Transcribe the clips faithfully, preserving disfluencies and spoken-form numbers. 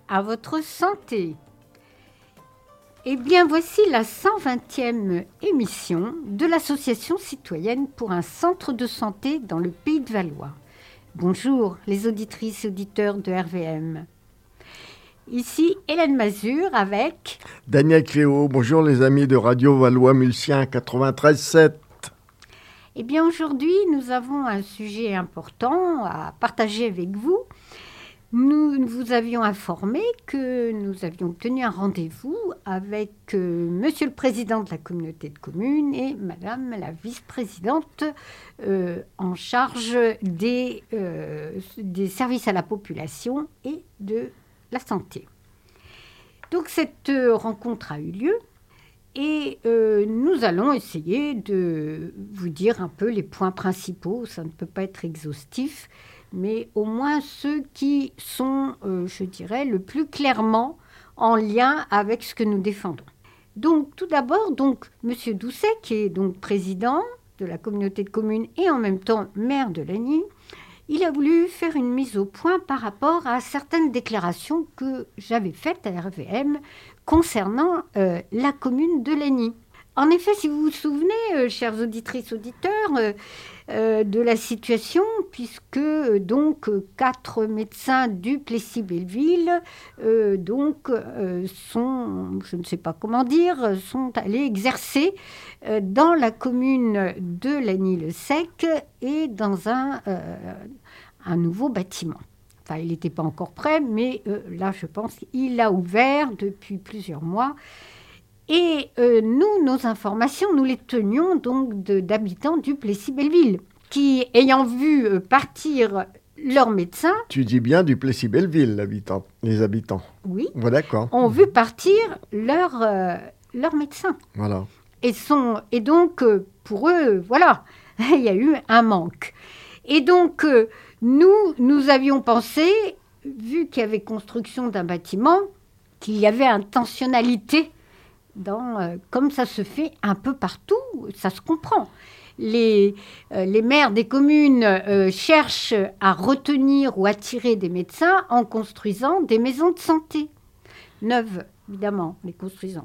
à votre santé. Eh bien, voici la cent vingtième émission de l'Association citoyenne pour un centre de santé dans le Pays de Valois. Bonjour les auditrices et auditeurs de R V M. Ici Hélène Mazur avec... Daniel Cléo, bonjour les amis de Radio Valois-Mulcien quatre-vingt-treize sept. Eh bien, aujourd'hui, nous avons un sujet important à partager avec vous. Nous vous avions informé que nous avions obtenu un rendez-vous avec euh, Monsieur le Président de la communauté de communes et Madame la vice-présidente euh, en charge des, euh, des services à la population et de la santé. Donc, cette euh, rencontre a eu lieu et euh, nous allons essayer de vous dire un peu les points principaux. Ça ne peut pas être exhaustif, mais au moins ceux qui sont, euh, je dirais, le plus clairement en lien avec ce que nous défendons. Donc, tout d'abord, donc, M. Doucet, qui est donc président de la communauté de communes et en même temps maire de Lagny, il a voulu faire une mise au point par rapport à certaines déclarations que j'avais faites à R V M concernant euh, la commune de Lagny. En effet, si vous vous souvenez, euh, chères auditrices, auditeurs, euh, euh, de la situation, puisque euh, donc euh, quatre médecins du Plessis-Belleville euh, donc euh, sont, je ne sais pas comment dire, sont allés exercer euh, dans la commune de Lagny-le-Sec et dans un, euh, un nouveau bâtiment. Enfin, il n'était pas encore prêt, mais euh, là, je pense qu'il a ouvert depuis plusieurs mois. Et euh, nous, nos informations, nous les tenions donc de, d'habitants du Plessis-Belleville, qui, ayant vu euh, partir leurs médecins... Tu dis bien du Plessis-Belleville, l'habitant, les habitants. Oui. Ouais, d'accord. Ont vu partir leurs euh, leurs médecins. Voilà. Et, sont, et donc, euh, pour eux, voilà, il y a eu un manque. Et donc, euh, nous, nous avions pensé, vu qu'il y avait construction d'un bâtiment, qu'il y avait intentionnalité dans, euh, comme ça se fait un peu partout, ça se comprend. Les, euh, les maires des communes euh, cherchent à retenir ou attirer des médecins en construisant des maisons de santé. Neuves, évidemment, les construisant.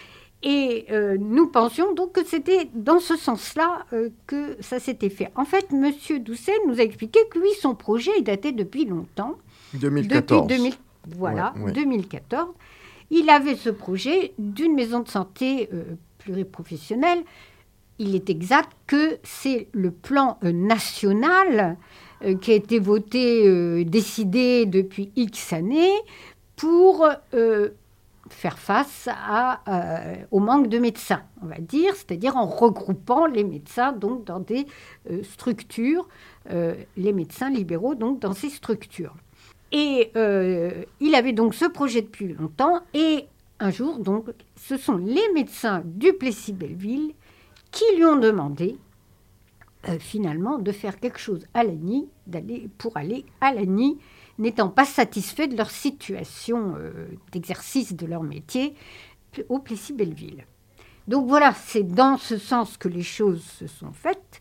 Et euh, nous pensions donc que c'était dans ce sens-là euh, que ça s'était fait. En fait, M. Doucet nous a expliqué que lui, son projet, il datait depuis longtemps. deux mille quatorze. Depuis deux mille, voilà, ouais, ouais. deux mille quatorze. Il avait ce projet d'une maison de santé euh, pluriprofessionnelle. Il est exact que c'est le plan euh, national euh, qui a été voté, euh, décidé depuis X années pour euh, faire face à, euh, au manque de médecins, on va dire, c'est-à-dire en regroupant les médecins donc, dans des euh, structures, euh, les médecins libéraux donc, dans ces structures. Et euh, il avait donc ce projet depuis longtemps. Et un jour, donc, ce sont les médecins du Plessis-Belleville qui lui ont demandé, euh, finalement, de faire quelque chose à Lagny, d'aller, pour aller à Lagny, n'étant pas satisfaits de leur situation euh, d'exercice de leur métier au Plessis-Belleville. Donc voilà, c'est dans ce sens que les choses se sont faites.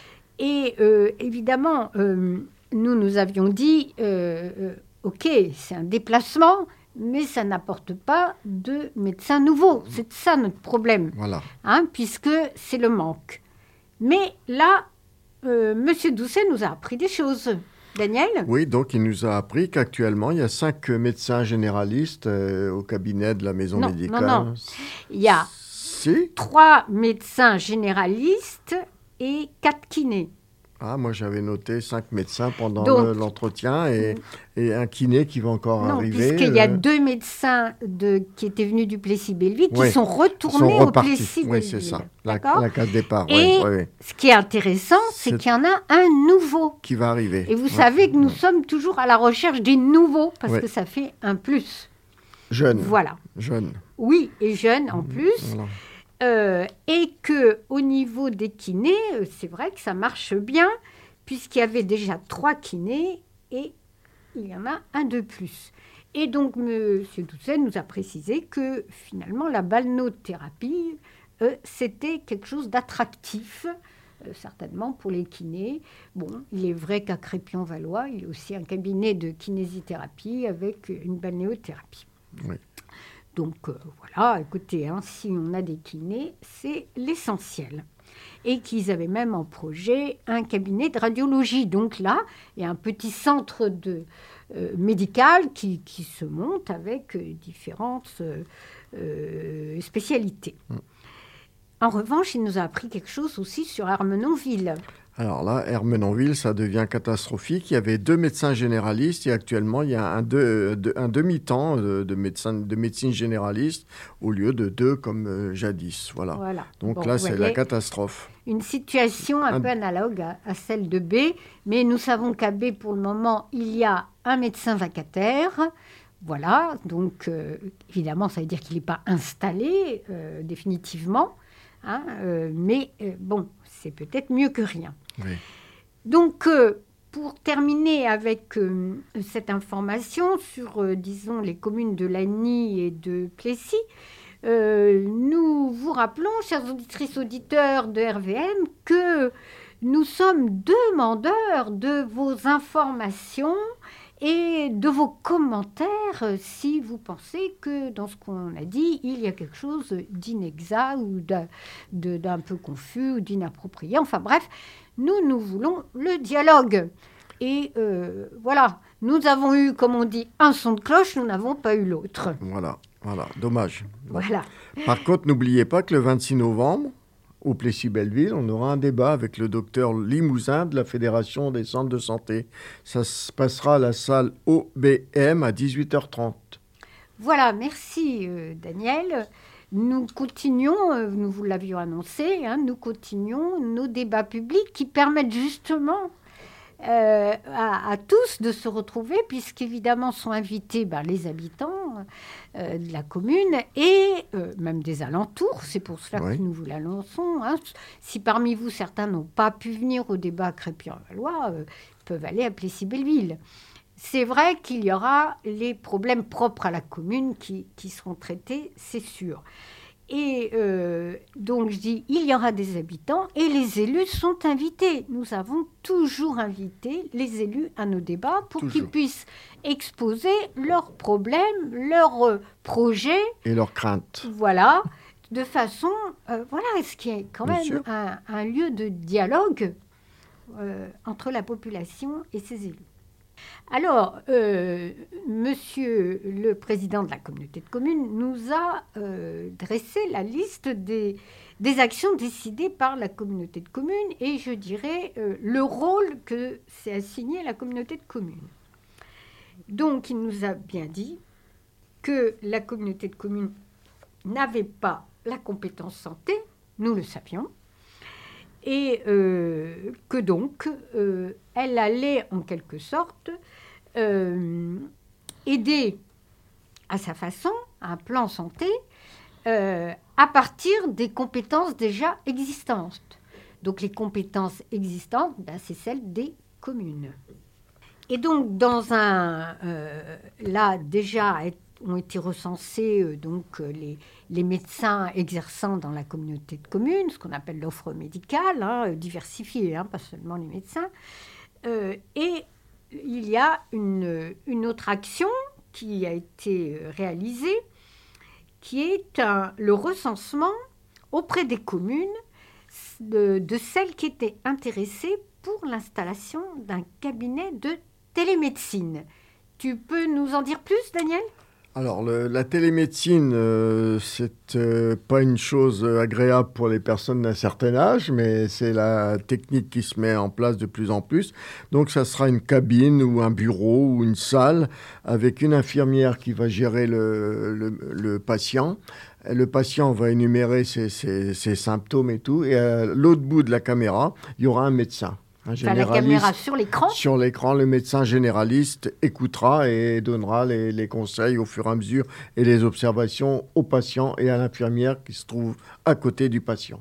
Et euh, évidemment... Euh, Nous, nous avions dit, euh, euh, OK, c'est un déplacement, mais ça n'apporte pas de médecins nouveaux. C'est ça notre problème, voilà. Hein, puisque c'est le manque. Mais là, euh, M. Doucet nous a appris des choses. Daniel ? Oui, donc il nous a appris qu'actuellement, il y a cinq médecins généralistes euh, au cabinet de la maison non, médicale. Non, non, il y a si trois médecins généralistes et quatre kinés. Ah, moi, j'avais noté cinq médecins pendant Donc, le, l'entretien et, et un kiné qui va encore non, arriver. Puisqu'il y a euh... deux médecins de, qui étaient venus du Plessis-Belleville qui oui, sont retournés sont au Plessis-Belleville. Oui, c'est ça, la, D'accord la case départ. Et oui, oui. ce qui est intéressant, c'est, c'est qu'il y en a un nouveau. Qui va arriver. Et vous ouais. savez que nous ouais. sommes toujours à la recherche des nouveaux, parce ouais. que ça fait un plus. Jeune. Voilà. Jeune. Oui, et jeune en plus. Voilà. Euh, et qu'au niveau des kinés, c'est vrai que ça marche bien, puisqu'il y avait déjà trois kinés et il y en a un de plus. Et donc, M. Doucet nous a précisé que finalement, la balnéothérapie, euh, c'était quelque chose d'attractif euh, certainement pour les kinés. Bon, il est vrai qu'à Crépy-en-Valois, il y a aussi un cabinet de kinésithérapie avec une balnéothérapie. Oui. Donc euh, voilà, écoutez, hein, si on a des kinés, c'est l'essentiel. Et qu'ils avaient même en projet un cabinet de radiologie. Donc là, il y a un petit centre de, euh, médical qui, qui se monte avec euh, différentes euh, euh, spécialités. Mm. En revanche, il nous a appris quelque chose aussi sur Ermenonville. Alors là, Ermenonville, ça devient catastrophique. Il y avait deux médecins généralistes et actuellement, il y a un, deux, de, un demi-temps de, de, médecin, de médecine généraliste au lieu de deux comme euh, jadis. Voilà. voilà. Donc bon, là, c'est la catastrophe. Une situation un, un... peu analogue à, à celle de B, mais nous savons qu'à B, pour le moment, il y a un médecin vacataire. Voilà, donc euh, évidemment, ça veut dire qu'il n'est pas installé euh, définitivement. Hein, euh, mais euh, bon, c'est peut-être mieux que rien. Oui. Donc, euh, pour terminer avec euh, cette information sur, euh, disons, les communes de Lagny et de Plessis, euh, nous vous rappelons, chers auditrices, auditeurs de R V M, que nous sommes demandeurs de vos informations et de vos commentaires si vous pensez que dans ce qu'on a dit, il y a quelque chose d'inexact ou d'un, de, d'un peu confus ou d'inapproprié. Enfin bref, nous, nous voulons le dialogue. Et euh, voilà, nous avons eu, comme on dit, un son de cloche, nous n'avons pas eu l'autre. Voilà, voilà, dommage. Voilà. Par contre, n'oubliez pas que le vingt-six novembre, au Plessis-Belleville, on aura un débat avec le docteur Limousin de la Fédération des centres de santé. Ça se passera à la salle O B M à dix-huit heures trente. Voilà, merci euh, Daniel. Nous continuons, euh, nous vous l'avions annoncé, hein, nous continuons nos débats publics qui permettent justement euh, à, à tous de se retrouver, puisqu'évidemment sont invités ben, les habitants euh, de la commune et euh, même des alentours. C'est pour cela oui. que nous vous l'annonçons. Hein. Si parmi vous, certains n'ont pas pu venir au débat à Crépy-en-Valois, euh, ils peuvent aller à Plessis-Belleville. C'est vrai qu'il y aura les problèmes propres à la commune qui, qui seront traités, c'est sûr. Et euh, donc, je dis, il y aura des habitants et les élus sont invités. Nous avons toujours invité les élus à nos débats pour toujours. qu'ils puissent exposer leurs problèmes, leurs euh, projets. Et leurs craintes. Voilà, de façon, euh, voilà, ce qui est quand Bien même un, un lieu de dialogue euh, entre la population et ses élus. Alors, euh, monsieur le président de la communauté de communes nous a euh, dressé la liste des, des actions décidées par la communauté de communes et je dirais euh, le rôle que s'est assigné la communauté de communes. Donc, il nous a bien dit que la communauté de communes n'avait pas la compétence santé, nous le savions, et euh, que donc euh, elle allait en quelque sorte euh, aider à sa façon un plan santé euh, à partir des compétences déjà existantes. Donc les compétences existantes, ben, c'est celles des communes. Et donc dans un euh, là déjà ont été recensés euh, donc euh, les, les médecins exerçant dans la communauté de communes, ce qu'on appelle l'offre médicale, hein, diversifiée, hein, pas seulement les médecins. Euh, et il y a une, une autre action qui a été réalisée, qui est un, le recensement auprès des communes de, de celles qui étaient intéressées pour l'installation d'un cabinet de télémédecine. Tu peux nous en dire plus, Daniel ? Alors, le, la télémédecine, euh, c'est euh, pas une chose agréable pour les personnes d'un certain âge, mais c'est la technique qui se met en place de plus en plus. Donc, ça sera une cabine ou un bureau ou une salle avec une infirmière qui va gérer le, le, le patient. Le patient va énumérer ses, ses, ses symptômes et tout. Et à l'autre bout de la caméra, il y aura un médecin. Enfin, la caméra sur l'écran. Sur l'écran, le médecin généraliste écoutera et donnera les, les conseils au fur et à mesure et les observations au patient et à l'infirmière qui se trouve à côté du patient.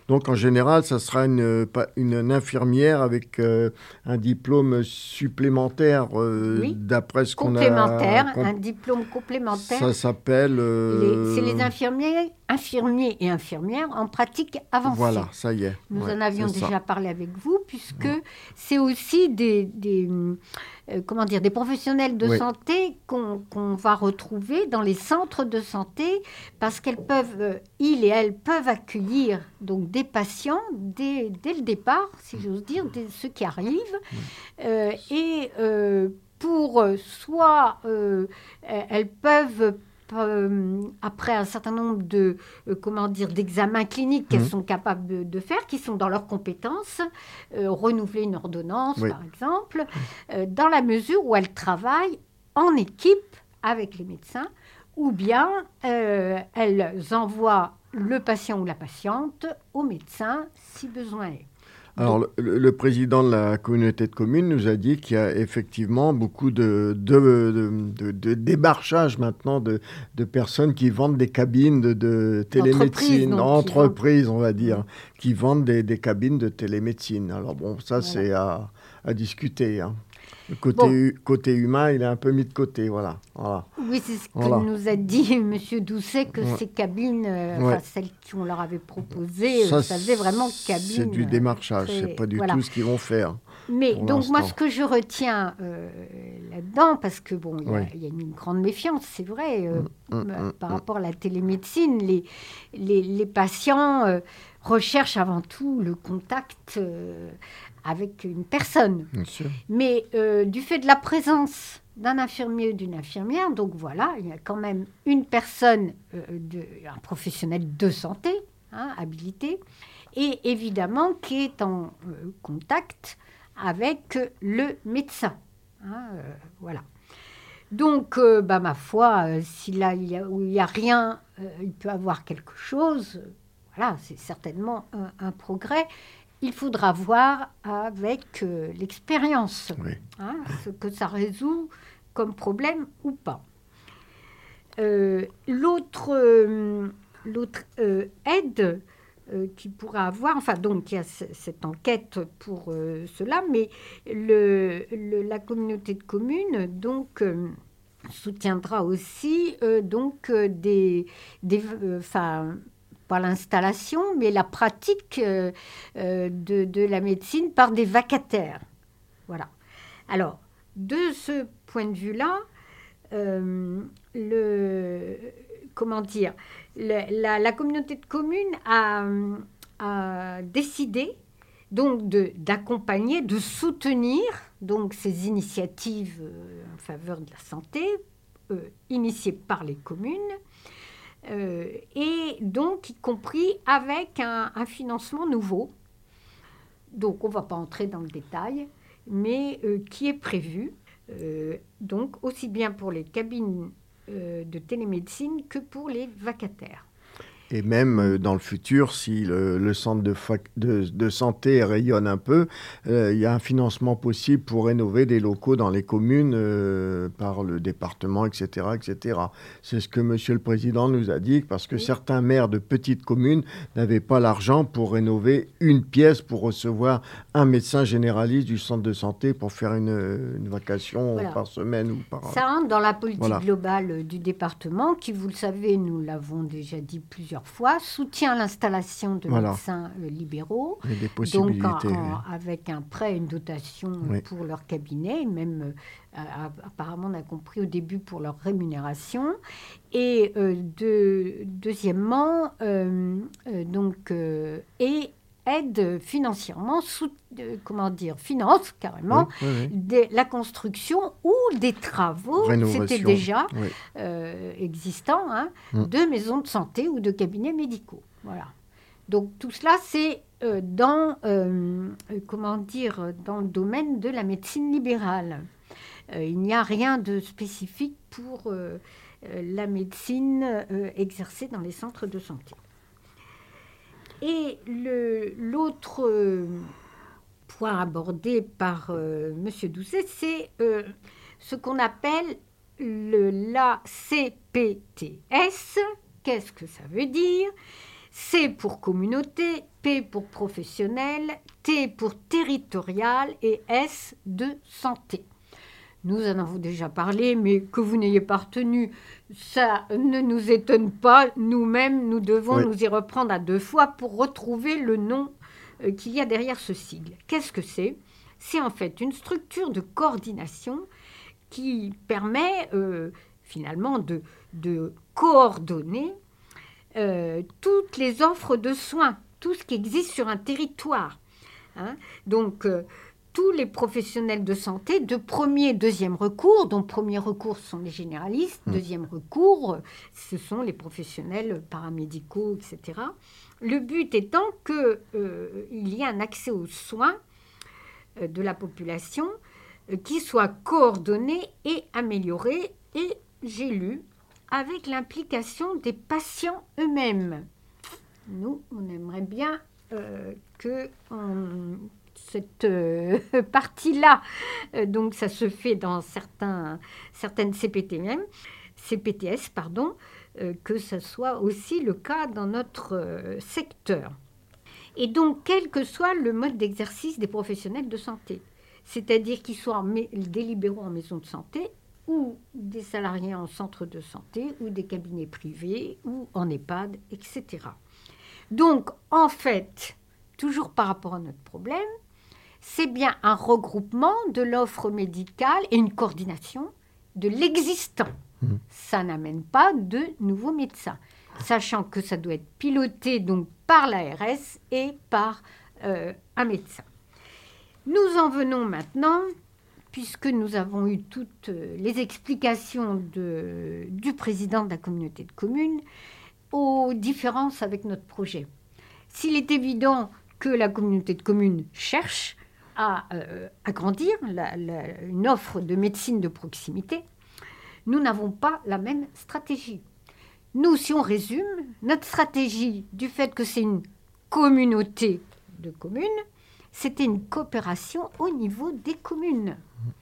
Donc, en général, ça sera une, une, une infirmière avec euh, un diplôme supplémentaire, euh, Oui, d'après ce qu'on a... complémentaire, comp- un diplôme complémentaire. Ça s'appelle... Les- c'est les euh, infirmiers, infirmiers et infirmières en pratique avancée. Voilà, ça y est. Nous Ouais, en avions c'est ça. déjà parlé avec vous, puisque c'est aussi des, des, euh, comment dire, des professionnels de Oui. santé qu'on qu'on va retrouver dans les centres de santé, parce qu'elles peuvent, euh, ils et elles peuvent accueillir donc des patients dès, dès le départ, si j'ose dire, dès ceux qui arrivent, euh, et euh, pour euh, soit euh, elles peuvent euh, après un certain nombre de euh, comment dire d'examens cliniques qu'elles Mhm. sont capables de, de faire, qui sont dans leurs compétences, euh, renouveler une ordonnance Oui. par exemple, euh, dans la mesure où elles travaillent en équipe avec les médecins, ou bien euh, elles envoient le patient ou la patiente au médecin si besoin est. Alors, Donc, le, le président de la communauté de communes nous a dit qu'il y a effectivement beaucoup de, de, de, de- de démarchage maintenant de, de personnes qui vendent des cabines de, de télémédecine, donc, qui entreprises, on va dire, qui vendent des, des cabines de télémédecine. Alors bon, ça, Voilà. c'est à, à discuter, hein. Le côté, Bon. hu- côté humain, il est un peu mis de côté, voilà. voilà. Oui, c'est ce que Voilà. nous a dit M. Doucet, que Ouais. ces cabines, euh, Ouais. enfin celles qu'on leur avait proposées, Ça, euh, ça faisait vraiment cabine. c'est du démarchage, très- c'est pas du voilà. tout ce qu'ils vont faire. Mais pour donc moi, l'instant. ce que je retiens euh, là-dedans, parce que bon, il y, a- Oui. il y a une grande méfiance, c'est vrai, euh, Mm, mm, euh, mm, par mm. rapport à la télémédecine, les, les, les patients euh, recherchent avant tout le contact euh, avec une personne. Bien sûr. Mais euh, du fait de la présence d'un infirmier ou d'une infirmière, donc voilà, il y a quand même une personne, euh, de, un professionnel de santé, hein, habilité, et évidemment qui est en euh, contact avec le médecin. Hein, euh, voilà. Donc, euh, bah, ma foi, euh, si là, il y a, où il n'y a rien, euh, il peut avoir quelque chose. euh, Voilà, c'est certainement un, un progrès. Il faudra voir avec euh, l'expérience, Oui. hein, ce que ça résout comme problème ou pas. Euh, l'autre euh, l'autre euh, aide euh, qui pourra avoir, enfin donc il y a c- cette enquête pour euh, cela, mais le, le- la communauté de communes donc euh, soutiendra aussi euh, donc euh, des, des euh, enfin pas l'installation, mais la pratique euh, euh, de, de la médecine par des vacataires. Voilà. Alors, de ce point de vue-là, euh, le, comment dire, le- la, la communauté de communes a, a décidé donc de- d'accompagner, de soutenir donc ces initiatives euh, en faveur de la santé euh, initiées par les communes. Euh, et donc, y compris avec un, un financement nouveau. Donc, on ne va pas entrer dans le détail, mais euh, qui est prévu, euh, donc aussi bien pour les cabines euh, de télémédecine que pour les vacataires. Et même euh, dans le futur, si le, le centre de, fac- de, de santé rayonne un peu, euh, il y a un financement possible pour rénover des locaux dans les communes euh, par le département, et cetera, et cetera. C'est ce que Monsieur le Président nous a dit, parce que Oui. certains maires de petites communes n'avaient pas l'argent pour rénover une pièce pour recevoir un médecin généraliste du centre de santé pour faire une, une vacation Voilà. par semaine ou par... Ça rentre dans la politique Voilà. globale du département, qui, vous le savez, nous l'avons déjà dit plusieurs fois, soutient l'installation de Voilà. médecins euh, libéraux. Il y a des Donc, possibilités. en- oui. en- avec un prêt, une dotation Oui. pour leur cabinet, même euh, a- apparemment on a compris au début pour leur rémunération. Et euh, de- deuxièmement, euh, euh, donc, euh, et aide financièrement, sous- euh, comment dire, finance carrément, Oui, oui, oui. des- la construction ou des travaux, Rénovation. c'était déjà Oui. euh, existant, hein, Mm. de maisons de santé ou de cabinets médicaux. Voilà. Donc tout cela, c'est euh, dans, euh, euh, comment dire, dans le domaine de la médecine libérale. Euh, il n'y a rien de spécifique pour euh, euh, la médecine euh, exercée dans les centres de santé. Et le- l'autre euh, point abordé par euh, M. Doucet, c'est euh, ce qu'on appelle le, l'A C P T S. Qu'est-ce que ça veut dire ? C pour communauté, P pour professionnel, T pour territorial et S de santé. Nous en avons déjà parlé, mais que vous n'ayez pas retenu, ça ne nous étonne pas. Nous-mêmes, nous devons oui. nous y reprendre à deux fois pour retrouver le nom euh, qu'il y a derrière ce sigle. Qu'est-ce que c'est ? C'est en fait une structure de coordination qui permet euh, finalement de, de coordonner euh, toutes les offres de soins, tout ce qui existe sur un territoire. Hein. Donc, euh, tous les professionnels de santé de premier et deuxième recours, dont premier recours sont les généralistes, mmh. deuxième recours, ce sont les professionnels paramédicaux, et cetera. Le but étant qu'il euh, y ait un accès aux soins euh, de la population euh, qui soit coordonné et amélioré, et j'ai lu, avec l'implication des patients eux-mêmes. Nous, on aimerait bien euh, que... On, cette euh, partie-là, euh, donc ça se fait dans certains, certaines C P T M, C P T S, pardon, euh, que ce soit aussi le cas dans notre euh, secteur. Et donc, quel que soit le mode d'exercice des professionnels de santé, c'est-à-dire qu'ils soient mé- des libéraux en maison de santé ou des salariés en centre de santé ou des cabinets privés ou en EHPAD, et cetera. Donc, en fait, toujours par rapport à notre problème, c'est bien un regroupement de l'offre médicale et une coordination de l'existant. Mmh. Ça n'amène pas de nouveaux médecins, sachant que ça doit être piloté donc par l'A R S et par euh, un médecin. Nous en venons maintenant, puisque nous avons eu toutes les explications de, du président de la communauté de communes, aux différences avec notre projet. S'il est évident que la communauté de communes cherche à euh, agrandir la, la, une offre de médecine de proximité, nous n'avons pas la même stratégie. Nous, si on résume, notre stratégie, du fait que c'est une communauté de communes, c'était une coopération au niveau des communes.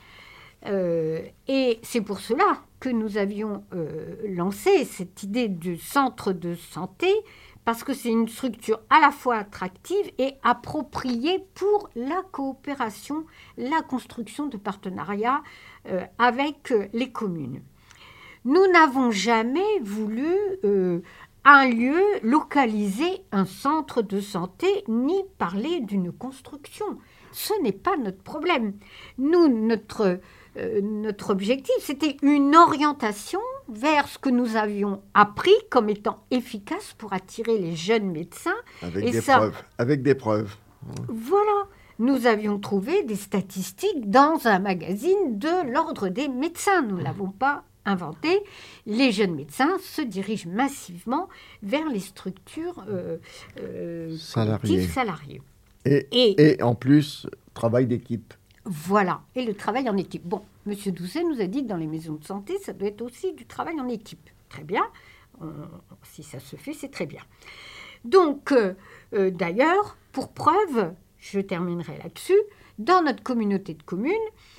Euh, et c'est pour cela que nous avions euh, lancé cette idée du centre de santé, parce que c'est une structure à la fois attractive et appropriée pour la coopération, la construction de partenariats euh, avec euh, les communes. Nous n'avons jamais voulu euh, un lieu localiser un centre de santé, ni parler d'une construction. Ce n'est pas notre problème. Nous, notre, euh, notre objectif, c'était une orientation vers ce que nous avions appris comme étant efficace pour attirer les jeunes médecins. Avec et des ça, preuves. Avec des preuves. Voilà. Nous avions trouvé des statistiques dans un magazine de l'Ordre des médecins. Nous ne l'avons pas inventé. Les jeunes médecins se dirigent massivement vers les structures euh, euh, salariées. salariées. Et, et, et en plus, travail d'équipe. Voilà, et le travail en équipe. Bon, M. Doucet nous a dit que dans les maisons de santé, ça doit être aussi du travail en équipe. Très bien, on, si ça se fait, c'est très bien. Donc, euh, euh, d'ailleurs, pour preuve, je terminerai là-dessus, dans notre communauté de communes,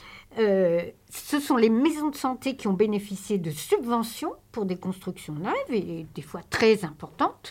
euh, ce sont les maisons de santé qui ont bénéficié de subventions pour des constructions neuves, et des fois très importantes,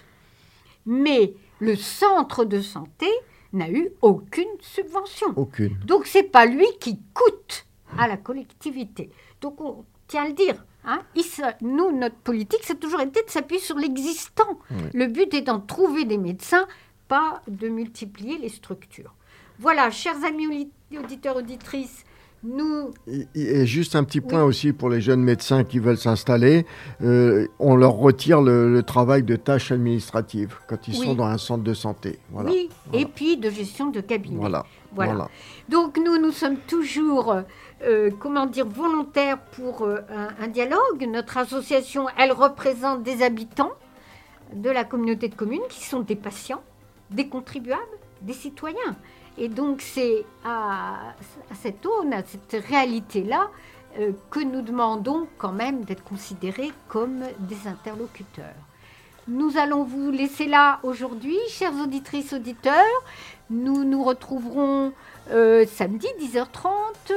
mais le centre de santé n'a eu aucune subvention. Aucune. Donc, ce n'est pas lui qui coûte à la collectivité. Donc, on tient à le dire. Hein. Il, nous, notre politique, ça a toujours été de s'appuyer sur l'existant. Oui. Le but étant de trouver des médecins, pas de multiplier les structures. Voilà, chers amis auditeurs, auditrices, nous... Et juste un petit point oui. aussi pour les jeunes médecins qui veulent s'installer. Euh, on leur retire le, le travail de tâches administratives quand ils oui. sont dans un centre de santé. Voilà. Oui, voilà. Et puis de gestion de cabinet. Voilà. Voilà. voilà. Donc nous, nous sommes toujours, euh, comment dire, volontaires pour euh, un, un dialogue. Notre association, elle représente des habitants de la communauté de communes qui sont des patients, des contribuables, des citoyens. Et donc, c'est à, à cette aune, à cette réalité-là, euh, que nous demandons quand même d'être considérés comme des interlocuteurs. Nous allons vous laisser là aujourd'hui, chères auditrices, auditeurs. Nous nous retrouverons euh, samedi dix heures trente,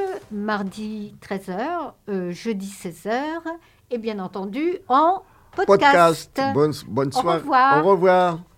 mardi treize heures, euh, jeudi seize heures, et bien entendu en podcast. Podcast. Bonne, bonne soirée. Au revoir. Au revoir.